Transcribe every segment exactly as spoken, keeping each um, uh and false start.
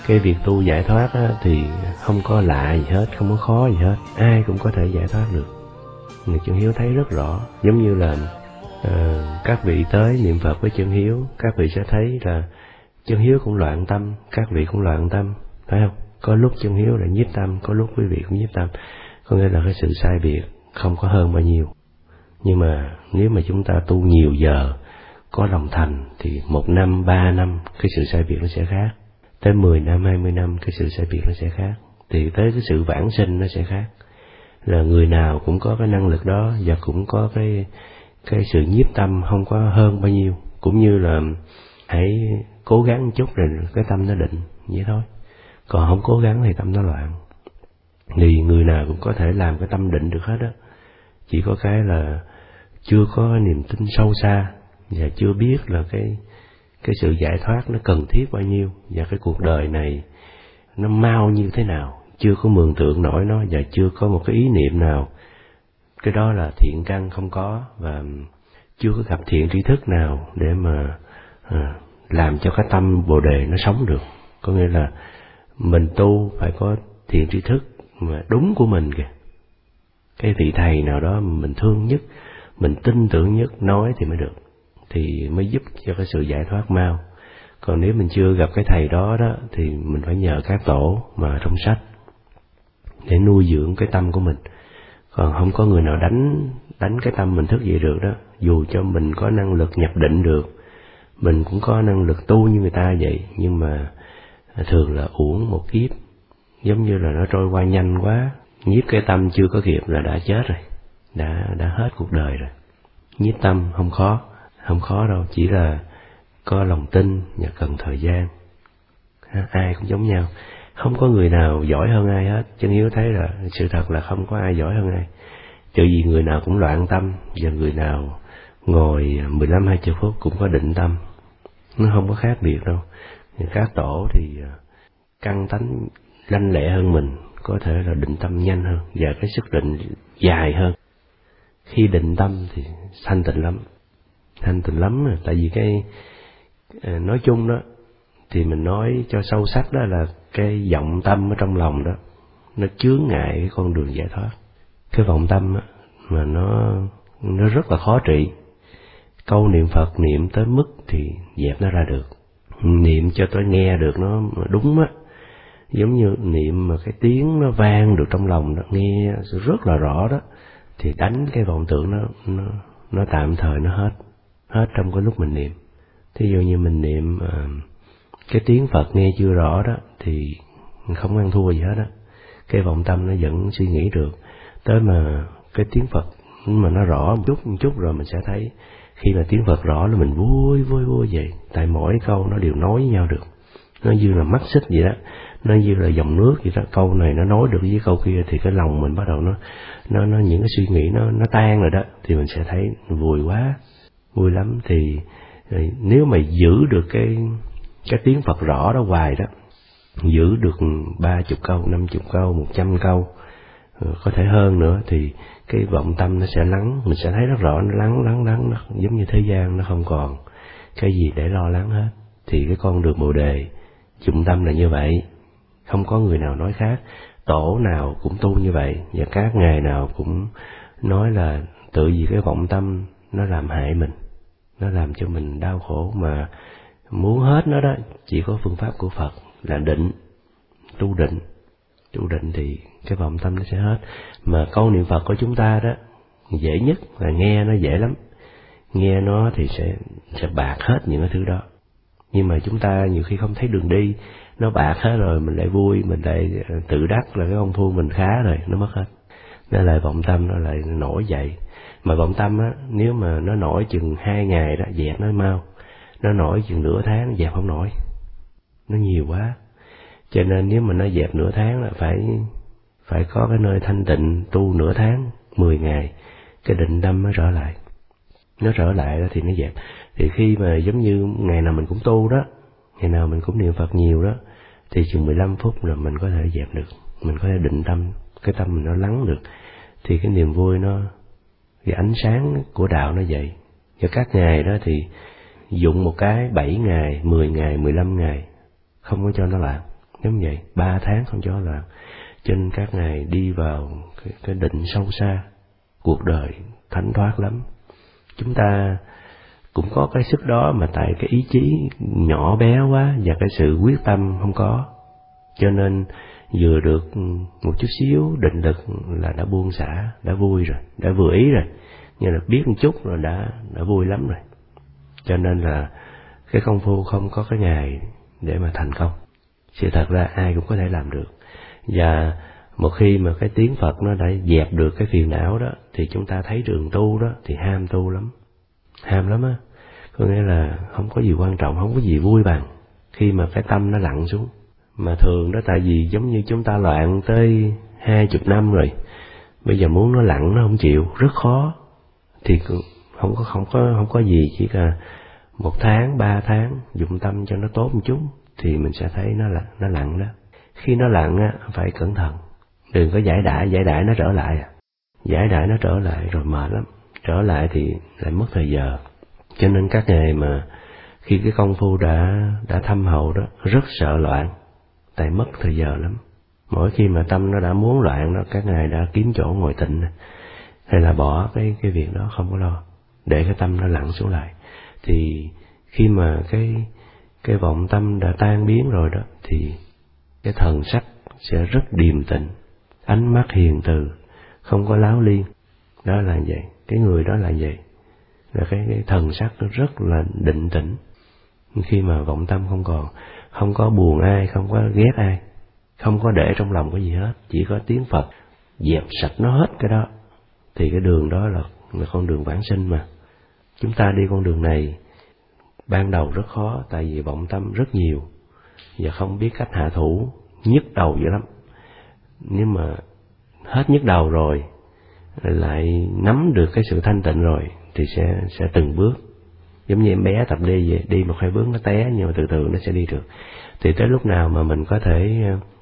Cái việc tu giải thoát á, thì không có lạ gì hết, không có khó gì hết, ai cũng có thể giải thoát được. Người Chân Hiếu thấy rất rõ, giống như là uh, các vị tới niệm Phật với Chân Hiếu, các vị sẽ thấy là Chân Hiếu cũng loạn tâm, các vị cũng loạn tâm, phải không? Có lúc Chân Hiếu là nhiếp tâm, có lúc quý vị cũng nhiếp tâm, có nghĩa là cái sự sai biệt không có hơn bao nhiêu. Nhưng mà nếu mà chúng ta tu nhiều giờ, có lòng thành, thì một năm, ba năm, cái sự sai biệt nó sẽ khác. Tới mười năm, hai mươi năm, cái sự sai biệt nó sẽ khác. Thì tới cái sự vãng sinh nó sẽ khác. Là người nào cũng có cái năng lực đó, và cũng có cái cái sự nhiếp tâm không có hơn bao nhiêu. Cũng như là hãy cố gắng một chút rồi cái tâm nó định, vậy thôi. Còn không cố gắng thì tâm nó loạn. Thì người nào cũng có thể làm cái tâm định được hết á. Chỉ có cái là chưa có niềm tin sâu xa, và chưa biết là cái cái sự giải thoát nó cần thiết bao nhiêu, và cái cuộc đời này nó mau như thế nào, chưa có mường tượng nổi nó, và chưa có một cái ý niệm nào. Cái đó là thiện căn không có, và chưa có gặp thiện tri thức nào để mà à, làm cho cái tâm Bồ Đề nó sống được. Có nghĩa là mình tu phải có thiện tri thức mà đúng của mình kìa. Cái vị thầy nào đó mình thương nhất, mình tin tưởng nhất nói thì mới được, thì mới giúp cho cái sự giải thoát mau. Còn nếu mình chưa gặp cái thầy đó đó, thì mình phải nhờ các tổ mà trong sách để nuôi dưỡng cái tâm của mình. Còn không có người nào đánh đánh cái tâm mình thức dậy được đó. Dù cho mình có năng lực nhập định được, mình cũng có năng lực tu như người ta vậy, nhưng mà thường là uổng một kiếp, giống như là nó trôi qua nhanh quá. Nhiếp cái tâm chưa có kịp là đã chết rồi, đã đã hết cuộc đời rồi. Nhiếp tâm không khó, không khó đâu, chỉ là có lòng tin và cần thời gian. Ha, ai cũng giống nhau, không có người nào giỏi hơn ai hết. Chân Hiếu thấy là sự thật là không có ai giỏi hơn ai, trừ vì người nào cũng loạn tâm, và người nào ngồi mười lăm hai mươi phút cũng có định tâm. Nó không có khác biệt đâu. Các tổ thì căn tánh lanh lẹ hơn mình, có thể là định tâm nhanh hơn, và cái sức định dài hơn. Khi định tâm thì thanh tịnh lắm, thanh tịnh lắm. Tại vì cái nói chung đó, thì mình nói cho sâu sắc đó là cái vọng tâm ở trong lòng đó, nó chướng ngại cái con đường giải thoát. Cái vọng tâm á, mà nó nó rất là khó trị. Câu niệm Phật niệm tới mức thì dẹp nó ra được. Niệm cho tôi nghe được nó đúng á, giống như niệm mà cái tiếng nó vang được trong lòng đó, nghe rất là rõ đó, thì đánh cái vọng tưởng nó nó nó tạm thời nó hết hết trong cái lúc mình niệm. Thí dụ như mình niệm uh, cái tiếng Phật nghe chưa rõ đó, thì không ăn thua gì hết á. Cái vọng tâm nó vẫn suy nghĩ được. Tới mà cái tiếng Phật mà nó rõ một chút một chút rồi mình sẽ thấy, khi mà tiếng Phật rõ là mình vui vui vui vậy. Tại mỗi câu nó đều nói với nhau được. Nó như là mắt xích vậy đó, nó như là dòng nước vậy đó. Câu này nó nói được với câu kia, thì cái lòng mình bắt đầu nó nó nó những cái suy nghĩ nó nó tan rồi đó, thì mình sẽ thấy vui quá, vui lắm. Thì nếu mà giữ được cái cái tiếng Phật rõ đó hoài đó, giữ được ba chục câu, năm chục câu, một trăm câu, có thể hơn nữa, thì cái vọng tâm nó sẽ lắng. Mình sẽ thấy rất rõ nó lắng lắng lắng, nó giống như thế gian nó không còn cái gì để lo lắng hết. Thì cái con đường Bồ Đề dụng tâm là như vậy, không có người nào nói khác. Tổ nào cũng tu như vậy, và các ngài nào cũng nói là tự vì cái vọng tâm nó làm hại mình, nó làm cho mình đau khổ, mà muốn hết nó đó chỉ có phương pháp của Phật là định, tu định. Tu định thì cái vọng tâm nó sẽ hết. Mà câu niệm Phật của chúng ta đó, dễ nhất là nghe nó dễ lắm. Nghe nó thì sẽ sẽ bạc hết những cái thứ đó. Nhưng mà chúng ta nhiều khi không thấy đường đi, nó bạc hết rồi mình lại vui, mình lại tự đắc là cái công phu mình khá rồi, nó mất hết. Nên là vọng tâm nó lại nổi dậy. Mà vọng tâm á, nếu mà nó nổi chừng hai ngày đó, dẹp nó mau. Nó nổi chừng nửa tháng, nó dẹp không nổi. Nó nhiều quá. Cho nên nếu mà nó dẹp nửa tháng là phải phải có cái nơi thanh tịnh tu nửa tháng, mười ngày, cái định tâm nó trở lại. Nó trở lại đó thì nó dẹp. Thì khi mà giống như ngày nào mình cũng tu đó, ngày nào mình cũng niệm Phật nhiều đó, thì chừng mười lăm phút là mình có thể dẹp được. Mình có thể định tâm, cái tâm mình nó lắng được. Thì cái niềm vui nó, cái ánh sáng của đạo nó vậy. Và các ngày đó thì dụng một cái bảy ngày, mười ngày, mười lăm ngày, không có cho nó làm. giống vậy, ba tháng không cho loạn. Cho nên các ngài đi vào cái, cái định sâu xa, cuộc đời thánh thoát lắm. Chúng ta cũng có cái sức đó, mà tại cái ý chí nhỏ bé quá và cái sự quyết tâm không có, cho nên vừa được một chút xíu định lực là đã buông xả, đã vui rồi, đã vừa ý rồi, như là biết một chút rồi đã đã vui lắm rồi. Cho nên là cái công phu không có cái ngày để mà thành công. Sự thật ra ai cũng có thể làm được. Và một khi mà cái tiếng Phật nó đã dẹp được cái phiền não đó, thì chúng ta thấy đường tu đó thì ham tu lắm, ham lắm á. Có nghĩa là không có gì quan trọng, không có gì vui bằng khi mà cái tâm nó lặng xuống. Mà thường đó, tại vì giống như chúng ta loạn tới hai chục năm rồi, bây giờ muốn nó lặng nó không chịu, rất khó. Thì không có không có không có gì, chỉ là một tháng, ba tháng dụng tâm cho nó tốt một chút thì mình sẽ thấy nó là nó lặng đó. Khi nó lặng á, phải cẩn thận, đừng có giải đãi, giải đãi nó trở lại à. Giải đãi nó trở lại rồi mệt lắm, trở lại thì lại mất thời giờ. Cho nên các ngài mà khi cái công phu đã đã thâm hậu đó, rất sợ loạn, tại mất thời giờ lắm. Mỗi khi mà tâm nó đã muốn loạn đó, các ngài đã kiếm chỗ ngồi tịnh, hay là bỏ cái cái việc đó không có lo, để cái tâm nó lặng xuống lại. Thì khi mà cái cái vọng tâm đã tan biến rồi đó, thì cái thần sắc sẽ rất điềm tĩnh, ánh mắt hiền từ, không có láo liên. Đó là vậy, cái người đó là vậy, là cái, cái thần sắc nó rất là định tĩnh. Khi mà vọng tâm không còn, không có buồn ai, không có ghét ai, không có để trong lòng cái gì hết, chỉ có tiếng Phật dẹp sạch nó hết cái đó, thì cái đường đó là, là con đường vãng sinh mà. Chúng ta đi con đường này ban đầu rất khó, tại vì vọng tâm rất nhiều và không biết cách hạ thủ, nhức đầu dữ lắm. Nhưng mà hết nhức đầu rồi, lại nắm được cái sự thanh tịnh rồi, thì sẽ sẽ từng bước. Giống như em bé tập đi vậy, đi một hai bước nó té, nhưng mà từ từ nó sẽ đi được. Thì tới lúc nào mà mình có thể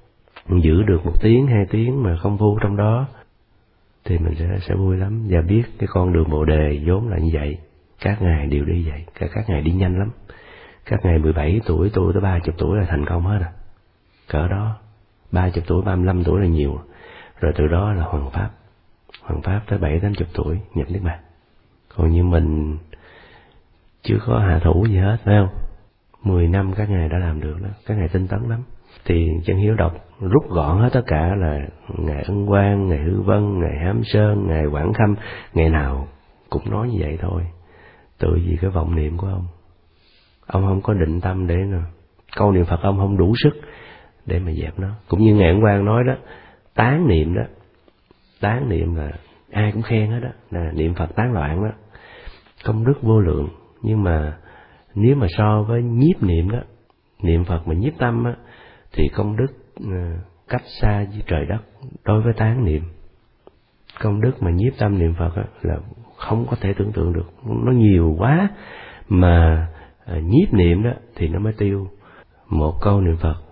giữ được một tiếng, hai tiếng mà không phu trong đó, thì mình sẽ sẽ vui lắm. Và biết cái con đường Bồ Đề vốn là như vậy, các ngài đều đi vậy, cả các ngài đi nhanh lắm. Các ngài mười bảy tuổi tu tới ba mươi tuổi là thành công hết à. Cỡ đó, ba mươi tuổi, ba mươi lăm tuổi là nhiều. Rồi từ đó là Hoàng Pháp. Hoàng Pháp tới bảy tám mươi tuổi nhập Niết Bàn. Còn như mình chưa có hạ thủ gì hết, phải không? Mười năm các ngài đã làm được đó, các ngài tinh tấn lắm. Thì Chân Hiếu đọc rút gọn hết tất cả là ngài Ân Quang, ngài Hư Vân, ngài Hám Sơn, ngài Quảng Khâm, ngày nào cũng nói như vậy thôi. Tự vì cái vọng niệm của ông, ông không có định tâm để nè, câu niệm Phật ông không đủ sức để mà dẹp nó. Cũng như ngài Ân Quang nói đó, tán niệm đó, tán niệm là ai cũng khen hết đó, là niệm Phật tán loạn đó, công đức vô lượng. Nhưng mà nếu mà so với nhiếp niệm đó, niệm Phật mà nhiếp tâm á, thì công đức cách xa với trời đất. Đối với tán niệm, công đức mà nhiếp tâm niệm Phật á, là không có thể tưởng tượng được, nó nhiều quá. Mà nhiếp niệm đó thì nó mới tiêu một câu niệm Phật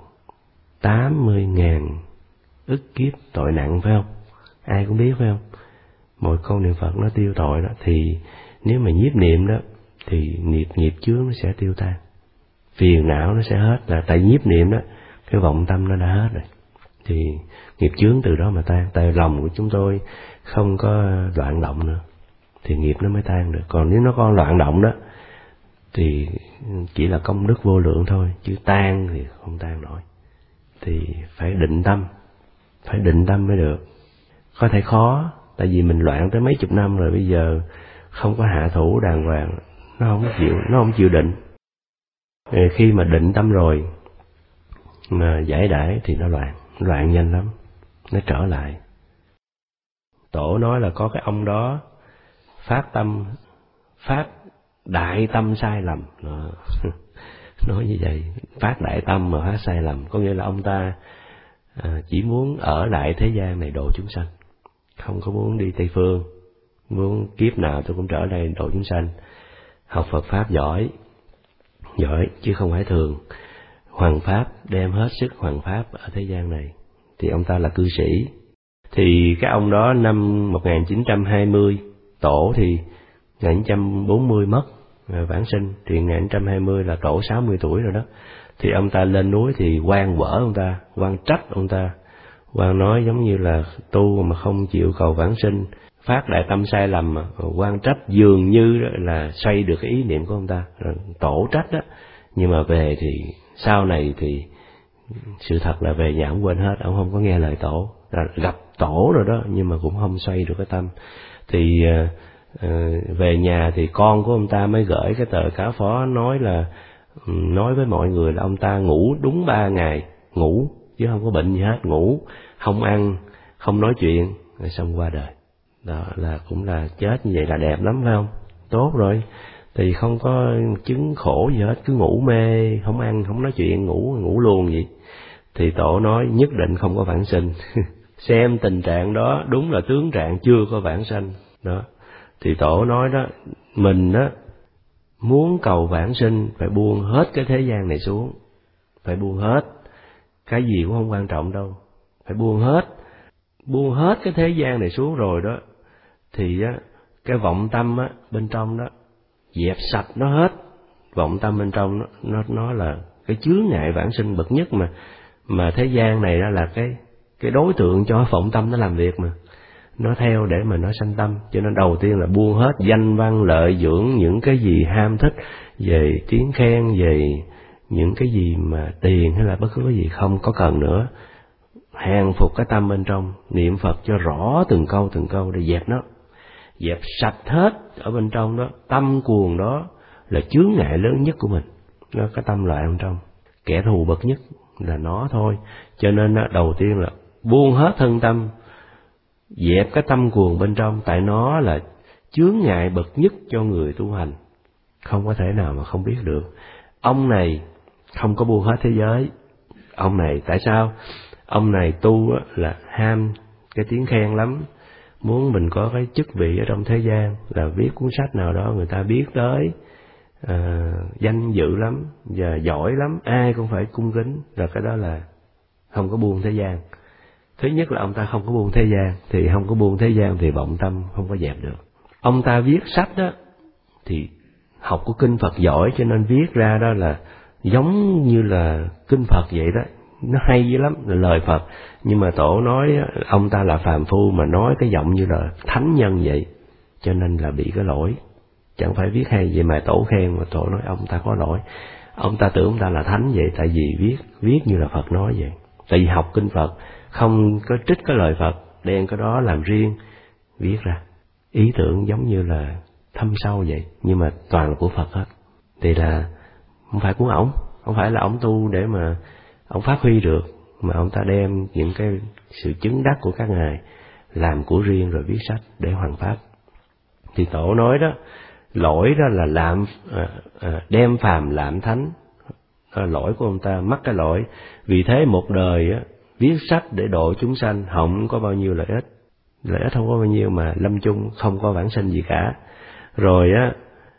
tám mươi ngàn ức kiếp tội nặng, phải không? Ai cũng biết, phải không? Mỗi câu niệm Phật nó tiêu tội đó. Thì nếu mà nhiếp niệm đó thì nghiệp nghiệp chướng nó sẽ tiêu tan, phiền não nó sẽ hết. Là tại nhiếp niệm đó, cái vọng tâm nó đã hết rồi, thì nghiệp chướng từ đó mà tan. Tại lòng của chúng tôi không có loạn động nữa, thì nghiệp nó mới tan được. Còn nếu nó còn loạn động đó, thì chỉ là công đức vô lượng thôi, chứ tan thì không tan nổi. Thì phải định tâm, phải định tâm mới được. Có thể khó, tại vì mình loạn tới mấy chục năm rồi, bây giờ không có hạ thủ đàng hoàng, nó không chịu, nó không chịu định. Khi mà định tâm rồi mà giải đãi thì nó loạn, loạn nhanh lắm, nó trở lại. Tổ nói là có cái ông đó phát tâm, phát đại tâm sai lầm. Nói như vậy, phát đại tâm mà phát sai lầm, có nghĩa là ông ta à, chỉ muốn ở lại thế gian này độ chúng sanh, không có muốn đi Tây Phương, muốn kiếp nào tôi cũng trở lại độ chúng sanh. Học Phật Pháp giỏi, giỏi chứ không phải thường. Hoằng Pháp, đem hết sức hoằng Pháp ở thế gian này. Thì ông ta là cư sĩ. Thì cái ông đó năm một nghìn chín trăm hai mươi, tổ thì một nghìn chín trăm bốn mươi mất, vãng sinh. Thì một nghìn chín trăm hai mươi là tổ sáu mươi tuổi rồi đó. Thì ông ta lên núi thì quan quở ông ta, quan trách ông ta, quan nói giống như là tu mà không chịu cầu vãng sinh, phát đại tâm sai lầm mà, quan trách dường như là xoay được cái ý niệm của ông ta, tổ trách đó. Nhưng mà về thì sau này thì sự thật là về nhà ông quên hết, ông không có nghe lời tổ, gặp tổ rồi đó nhưng mà cũng không xoay được cái tâm. Thì uh, về nhà thì con của ông ta mới gửi cái tờ cáo phó nói là nói với mọi người là ông ta ngủ đúng ba ngày, ngủ chứ không có bệnh gì hết, ngủ không ăn không nói chuyện, rồi xong qua đời. Đó là cũng là chết như vậy là đẹp lắm phải không? Tốt rồi, thì không có chứng khổ gì hết, cứ ngủ mê, không ăn không nói chuyện, ngủ ngủ luôn vậy. Thì tổ nói nhất định không có vãng sinh. Xem tình trạng đó đúng là tướng trạng chưa có vãng sanh đó. Thì tổ nói đó, mình đó muốn cầu vãng sinh phải buông hết cái thế gian này xuống, phải buông hết, cái gì cũng không quan trọng đâu, phải buông hết, buông hết cái thế gian này xuống rồi đó, thì á cái vọng tâm á bên trong đó dẹp sạch nó hết. Vọng tâm bên trong nó nó nó là cái chướng ngại vãng sinh bậc nhất, mà mà thế gian này đó là cái cái đối tượng cho vọng tâm nó làm việc mà, nó theo để mà nó sanh tâm. Cho nên đầu tiên là buông hết danh văn lợi dưỡng, những cái gì ham thích về tiếng khen, về những cái gì mà tiền hay là bất cứ cái gì không có cần nữa. Hàng phục cái tâm bên trong, niệm Phật cho rõ từng câu từng câu để dẹp nó, dẹp sạch hết ở bên trong đó. Tâm cuồng đó là chướng ngại lớn nhất của mình, nó cái tâm loại bên trong, kẻ thù bậc nhất là nó thôi. Cho nên đó, đầu tiên là buông hết thân tâm, dẹp cái tâm cuồng bên trong, tại nó là chướng ngại bậc nhất cho người tu hành, không có thể nào mà không biết được. Ông này không có buông hết thế giới. Ông này tại sao? Ông này tu là ham cái tiếng khen lắm, muốn mình có cái chức vị ở trong thế gian, là viết cuốn sách nào đó người ta biết tới, à, danh dự lắm và giỏi lắm, ai cũng phải cung kính, rồi cái đó là không có buông thế gian. Thứ nhất là ông ta không có buông thế gian, thì không có buông thế gian thì vọng tâm không có dẹp được. Ông ta viết sách đó thì học của kinh Phật giỏi, cho nên viết ra đó là giống như là kinh Phật vậy đó, nó hay dữ lắm, là lời Phật. Nhưng mà tổ nói ông ta là phàm phu mà nói cái giọng như là thánh nhân vậy, cho nên là bị cái lỗi. Chẳng phải viết hay vậy mà tổ khen, mà tổ nói ông ta có lỗi. Ông ta tưởng ông ta là thánh vậy, tại vì viết viết như là Phật nói vậy. Tại vì học kinh Phật không có trích cái lời Phật, đem cái đó làm riêng viết ra, ý tưởng giống như là thâm sâu vậy, nhưng mà toàn là của Phật hết. Thì là không phải của ổng, không phải là ổng tu để mà ổng phát huy được, mà ông ta đem những cái sự chứng đắc của các ngài làm của riêng rồi viết sách để hoằng pháp. Thì tổ nói đó, lỗi đó là làm à, à, đem phàm làm thánh, à, lỗi của ông ta mắc cái lỗi. Vì thế một đời á, viết sách để độ chúng sanh không có bao nhiêu lợi ích, lợi ích không có bao nhiêu, mà lâm chung không có vãng sinh gì cả. Rồi á,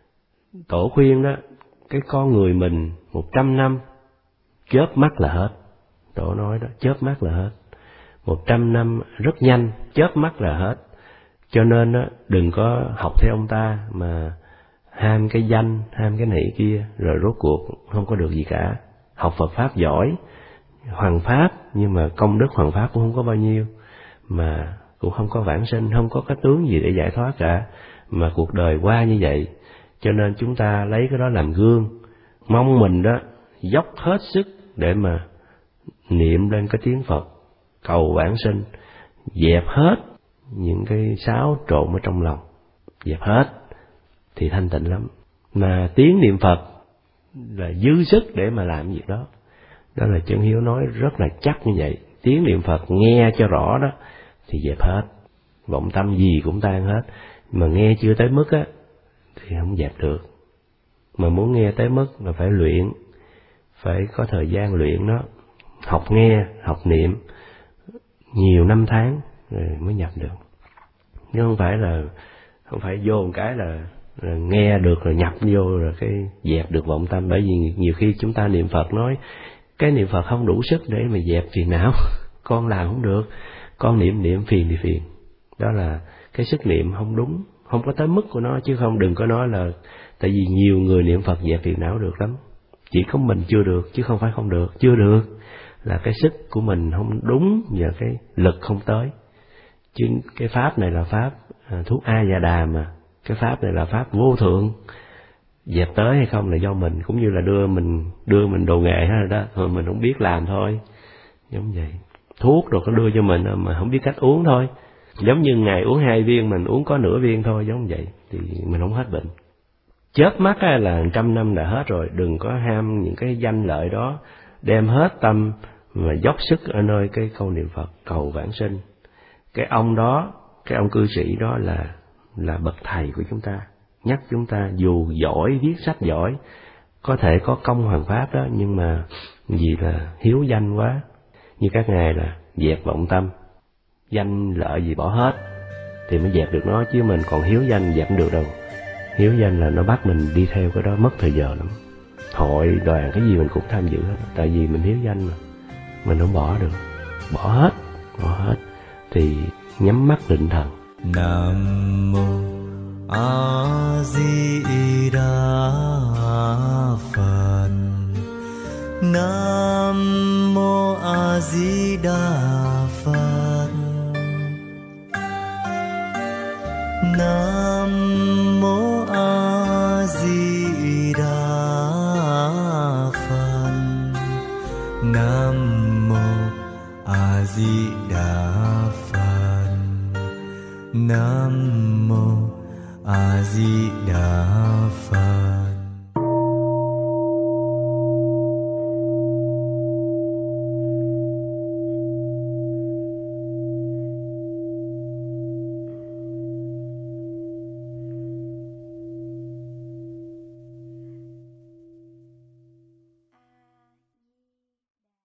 tổ khuyên đó, cái con người mình một trăm năm chớp mắt là hết. Tổ nói đó, chớp mắt là hết. Một trăm năm rất nhanh, chớp mắt là hết. Cho nên đó, đừng có học theo ông ta mà ham cái danh, ham cái này kia, rồi rốt cuộc không có được gì cả. Học Phật Pháp giỏi, hoằng Pháp, nhưng mà công đức hoằng Pháp cũng không có bao nhiêu, mà cũng không có vãng sinh, không có cái tướng gì để giải thoát cả, mà cuộc đời qua như vậy. Cho nên chúng ta lấy cái đó làm gương, mong mình đó dốc hết sức để mà niệm lên cái tiếng Phật, cầu vãng sinh, dẹp hết những cái xáo trộn ở trong lòng, dẹp hết thì thanh tịnh lắm. Mà tiếng niệm Phật là dư sức để mà làm việc đó. Đó là Chân Hiếu nói rất là chắc như vậy. Tiếng niệm Phật nghe cho rõ đó thì dẹp hết, vọng tâm gì cũng tan hết. Mà nghe chưa tới mức á thì không dẹp được. Mà muốn nghe tới mức là phải luyện, phải có thời gian luyện nó, học nghe, học niệm nhiều năm tháng rồi mới nhập được. Nhưng không phải là không phải vô một cái là, là nghe được rồi nhập vô rồi cái dẹp được vọng tâm. Bởi vì nhiều khi chúng ta niệm Phật nói cái niệm Phật không đủ sức để mà dẹp phiền não. Con làm không được, con niệm niệm phiền thì phiền. Đó là cái sức niệm không đúng, không có tới mức của nó, chứ không đừng có nói là tại vì nhiều người niệm Phật dẹp phiền não được lắm. Chỉ có mình chưa được, chứ không phải không được. Chưa được là cái sức của mình không đúng và cái lực không tới. Chứ cái pháp này là pháp à, thuốc A Già Đà mà. Cái pháp này là pháp vô thượng. Dẹp tới hay không là do mình, cũng như là đưa mình đưa mình đồ nghề hết rồi đó, thôi mình không biết làm thôi. Giống vậy. Thuốc rồi có đưa cho mình mà không biết cách uống thôi. Giống như ngày uống hai viên, mình uống có nửa viên thôi, giống vậy thì mình không hết bệnh. Chớp mắt là trăm năm đã hết rồi. Đừng có ham những cái danh lợi đó, đem hết tâm mà dốc sức ở nơi cái câu niệm Phật cầu vãng sinh. Cái ông đó, cái ông cư sĩ đó là là bậc thầy của chúng ta, nhắc chúng ta dù giỏi, viết sách giỏi, có thể có công hoàng pháp đó, nhưng mà vì là hiếu danh quá. Như các ngài là dẹp vọng tâm, danh lợi gì bỏ hết thì mới dẹp được nó, chứ mình còn hiếu danh dẹp không được đâu. Hiếu danh là nó bắt mình đi theo cái đó mất thời giờ lắm. Hội đoàn cái gì mình cũng tham dự hết, tại vì mình hiếu danh mà, mình không bỏ được. Bỏ hết, bỏ hết thì nhắm mắt định thần. Nam mô A Di Đà Phật. Nam mô A Di Đà Phật. Nam mô A Di Đà Phật. Nam mô A Di Đà Phật. Nam mô A Di Đà